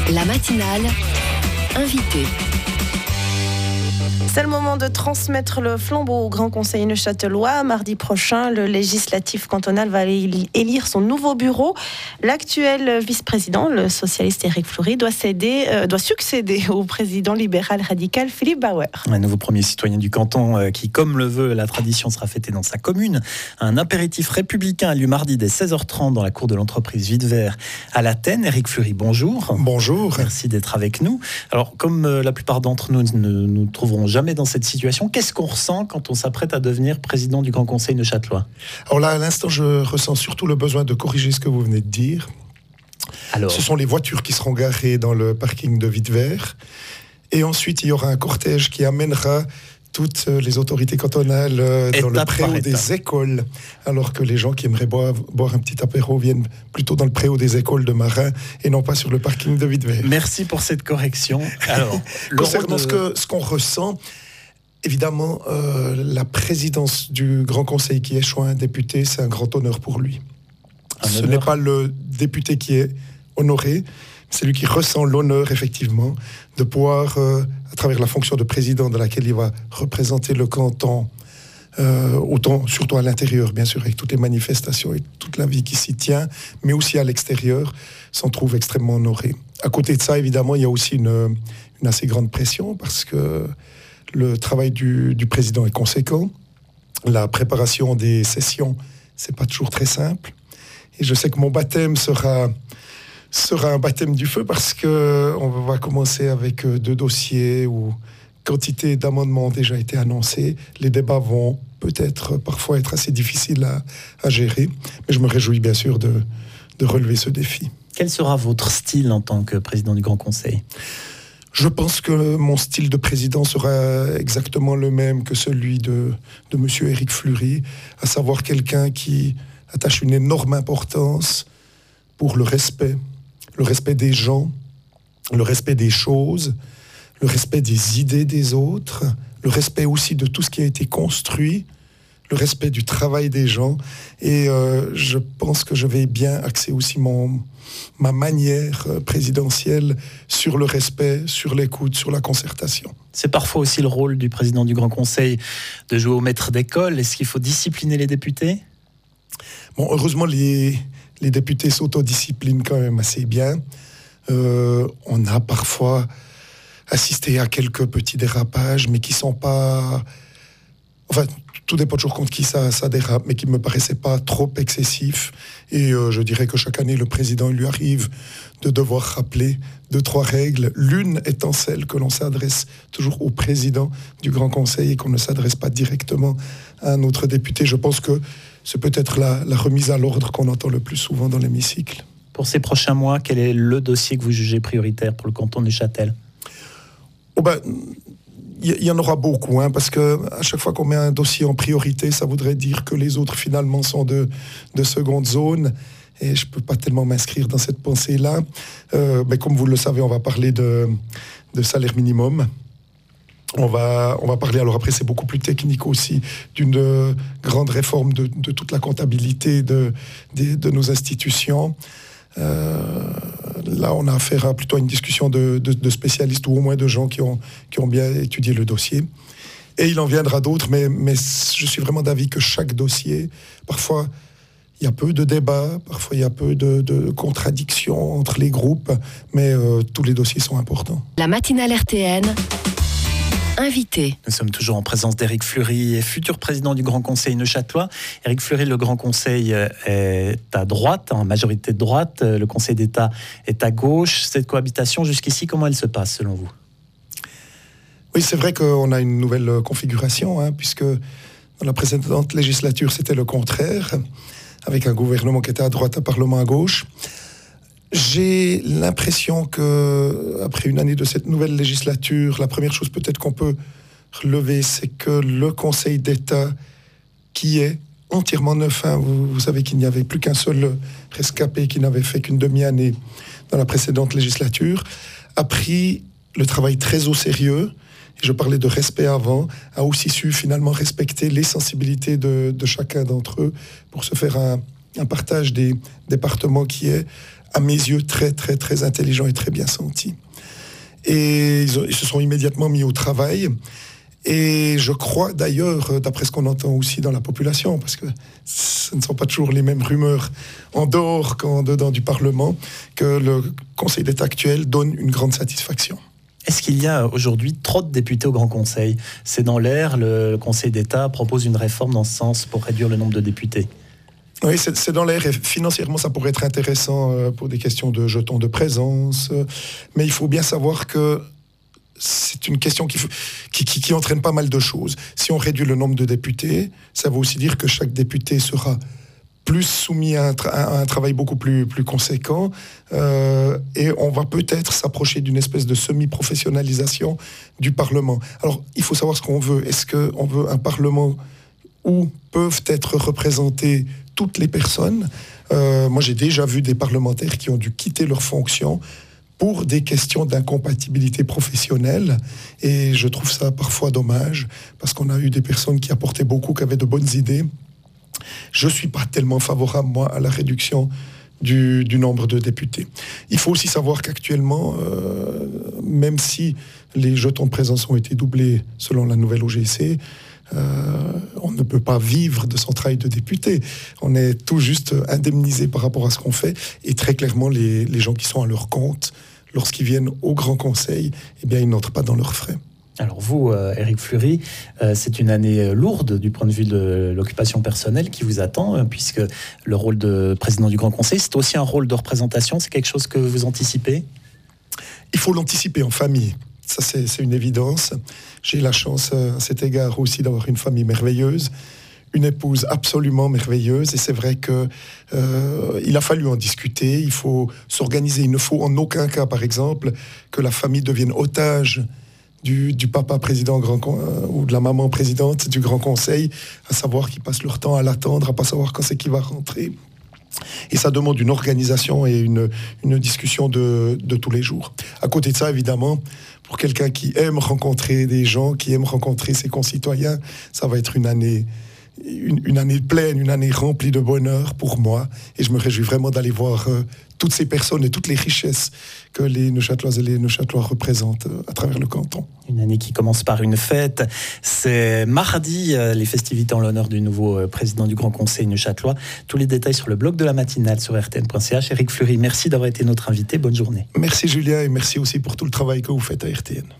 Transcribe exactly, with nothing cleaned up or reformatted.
La matinale, invité. C'est le moment de transmettre le flambeau au Grand Conseil neuchâtelois. Mardi prochain, le législatif cantonal va élire son nouveau bureau. L'actuel vice-président, le socialiste Éric Fleury, doit, céder, euh, doit succéder au président libéral radical Philippe Bauer. Un nouveau premier citoyen du canton euh, qui, comme le veut la tradition, sera fêté dans sa commune. Un apéritif républicain a lieu mardi dès seize heures trente dans la cour de l'entreprise Vite-Vert à l'Athènes. Éric Fleury, bonjour. Bonjour. Merci d'être avec nous. Alors, comme euh, la plupart d'entre nous ne nous trouverons jamais dans cette situation, qu'est-ce qu'on ressent quand on s'apprête à devenir président du Grand Conseil neuchâtelois ? Alors là, à l'instant, je ressens surtout le besoin de corriger ce que vous venez de dire. Alors... Ce sont les voitures qui seront garées dans le parking de Vite-Vert. Et ensuite, il y aura un cortège qui amènera toutes les autorités cantonales dans le préau des écoles, alors que les gens qui aimeraient boire, boire un petit apéro viennent plutôt dans le préau des écoles de marins et non pas sur le parking de Vite-Vert. Merci pour cette correction. Alors, concernant de... ce, que, ce qu'on ressent, évidemment, euh, la présidence du Grand Conseil qui échoue à un député, c'est un grand honneur pour lui. Un ce honneur. N'est pas le député qui est honoré, c'est lui qui ressent l'honneur, effectivement, de pouvoir, euh, à travers la fonction de président de laquelle il va représenter le canton, euh, autant, surtout à l'intérieur, bien sûr, avec toutes les manifestations et toute la vie qui s'y tient, mais aussi à l'extérieur, s'en trouve extrêmement honoré. À côté de ça, évidemment, il y a aussi une, une assez grande pression, parce que le travail du, du président est conséquent. La préparation des sessions, c'est pas toujours très simple. Et je sais que mon baptême sera... sera un baptême du feu parce qu'on va commencer avec deux dossiers où quantité d'amendements ont déjà été annoncés. Les débats vont peut-être parfois être assez difficiles à, à gérer, mais je me réjouis bien sûr de, de relever ce défi. Quel sera votre style en tant que président du Grand Conseil ? Je pense que mon style de président sera exactement le même que celui de, de M. Éric Fleury, à savoir quelqu'un qui attache une énorme importance pour le respect, le respect des gens, le respect des choses, le respect des idées des autres, le respect aussi de tout ce qui a été construit, le respect du travail des gens. Et euh, je pense que je vais bien axer aussi mon, ma manière présidentielle sur le respect, sur l'écoute, sur la concertation. C'est parfois aussi le rôle du président du Grand Conseil de jouer au maître d'école. Est-ce qu'il faut discipliner les députés ? Bon, heureusement, les... Les députés s'autodisciplinent quand même assez bien. Euh, on a parfois assisté à quelques petits dérapages, mais qui ne sont pas... Enfin, tout dépend toujours contre qui ça, ça dérape, mais qui ne me paraissaient pas trop excessifs. Et euh, je dirais que chaque année, le président, il lui arrive de devoir rappeler deux, trois règles. L'une étant celle que l'on s'adresse toujours au président du Grand Conseil et qu'on ne s'adresse pas directement à un autre député. Je pense que c'est peut-être la, la remise à l'ordre qu'on entend le plus souvent dans l'hémicycle. Pour ces prochains mois, quel est le dossier que vous jugez prioritaire pour le canton de Neuchâtel ? Oh ben, il y, y en aura beaucoup, hein, parce que à chaque fois qu'on met un dossier en priorité, ça voudrait dire que les autres finalement sont de, de seconde zone. Et je ne peux pas tellement m'inscrire dans cette pensée-là. Euh, mais comme vous le savez, on va parler de, de salaire minimum. On va, on va parler, alors après c'est beaucoup plus technique aussi, d'une grande réforme de, de toute la comptabilité de, de, de nos institutions. Euh, là, on a affaire à plutôt une discussion de, de, de spécialistes ou au moins de gens qui ont, qui ont bien étudié le dossier. Et il en viendra d'autres, mais, mais je suis vraiment d'avis que chaque dossier, parfois, il y a peu de débats, parfois il y a peu de, de contradictions entre les groupes, mais euh, tous les dossiers sont importants. La matinale R T N. Invité. Nous sommes toujours en présence d'Éric Fleury, futur président du Grand Conseil neuchâtelois. Éric Fleury, le Grand Conseil est à droite, en majorité de droite. Le Conseil d'État est à gauche. Cette cohabitation, jusqu'ici, comment elle se passe selon vous ? Oui, c'est vrai qu'on a une nouvelle configuration, hein, puisque dans la précédente législature, c'était le contraire, avec un gouvernement qui était à droite, un parlement à gauche. J'ai l'impression qu'après une année de cette nouvelle législature, la première chose peut-être qu'on peut relever, c'est que le Conseil d'État, qui est entièrement neuf, hein, vous, vous savez qu'il n'y avait plus qu'un seul rescapé qui n'avait fait qu'une demi-année dans la précédente législature, a pris le travail très au sérieux. Et je parlais de respect avant, a aussi su finalement respecter les sensibilités de, de chacun d'entre eux pour se faire un, un partage des départements qui est à mes yeux, très, très, très intelligent et très bien senti. Et ils, ont, ils se sont immédiatement mis au travail. Et je crois d'ailleurs, d'après ce qu'on entend aussi dans la population, parce que ce ne sont pas toujours les mêmes rumeurs en dehors qu'en dedans du Parlement, que le Conseil d'État actuel donne une grande satisfaction. Est-ce qu'il y a aujourd'hui trop de députés au Grand Conseil ? C'est dans l'air, le Conseil d'État propose une réforme dans ce sens pour réduire le nombre de députés. Oui, c'est, c'est dans l'air et financièrement ça pourrait être intéressant pour des questions de jetons de présence, mais il faut bien savoir que c'est une question qui, qui, qui, qui entraîne pas mal de choses. Si on réduit le nombre de députés, ça veut aussi dire que chaque député sera plus soumis à un, tra- à un travail beaucoup plus, plus conséquent euh, et on va peut-être s'approcher d'une espèce de semi-professionnalisation du Parlement. Alors, il faut savoir ce qu'on veut. Est-ce qu'on veut un Parlement où peuvent être représentées toutes les personnes ? euh, Moi, j'ai déjà vu des parlementaires qui ont dû quitter leurs fonctions pour des questions d'incompatibilité professionnelle. Et je trouve ça parfois dommage, parce qu'on a eu des personnes qui apportaient beaucoup, qui avaient de bonnes idées. Je ne suis pas tellement favorable, moi, à la réduction du, du nombre de députés. Il faut aussi savoir qu'actuellement, euh, même si les jetons de présence ont été doublés selon la nouvelle O G C, Euh, on ne peut pas vivre de son travail de député. On est tout juste indemnisé par rapport à ce qu'on fait. Et très clairement, les, les gens qui sont à leur compte, lorsqu'ils viennent au Grand Conseil, eh bien, ils n'entrent pas dans leurs frais. Alors vous, euh, Éric Fleury, euh, c'est une année lourde du point de vue de l'occupation personnelle qui vous attend, euh, puisque le rôle de président du Grand Conseil, c'est aussi un rôle de représentation. C'est quelque chose que vous anticipez ? Il faut l'anticiper en famille. Ça, c'est, c'est une évidence. J'ai la chance, à cet égard aussi, d'avoir une famille merveilleuse, une épouse absolument merveilleuse. Et c'est vrai qu'il euh, a fallu en discuter. Il faut s'organiser. Il ne faut en aucun cas, par exemple, que la famille devienne otage du, du papa président grand, euh, ou de la maman présidente du Grand Conseil, à savoir qu'ils passent leur temps à l'attendre, à pas savoir quand c'est qu'il va rentrer. Et ça demande une organisation et une, une discussion de, de tous les jours. À côté de ça, évidemment, pour quelqu'un qui aime rencontrer des gens, qui aime rencontrer ses concitoyens, ça va être une année, une, une année pleine, une année remplie de bonheur pour moi. Et je me réjouis vraiment d'aller voir euh, toutes ces personnes et toutes les richesses que les Neuchâteloises et les Neuchâtelois représentent euh, à travers le canton. Une année qui commence par une fête. C'est mardi, euh, les festivités en l'honneur du nouveau euh, président du Grand Conseil neuchâtelois. Tous les détails sur le blog de la matinale sur r t n point c h. Éric Fleury, merci d'avoir été notre invité. Bonne journée. Merci Julien et merci aussi pour tout le travail que vous faites à R T N.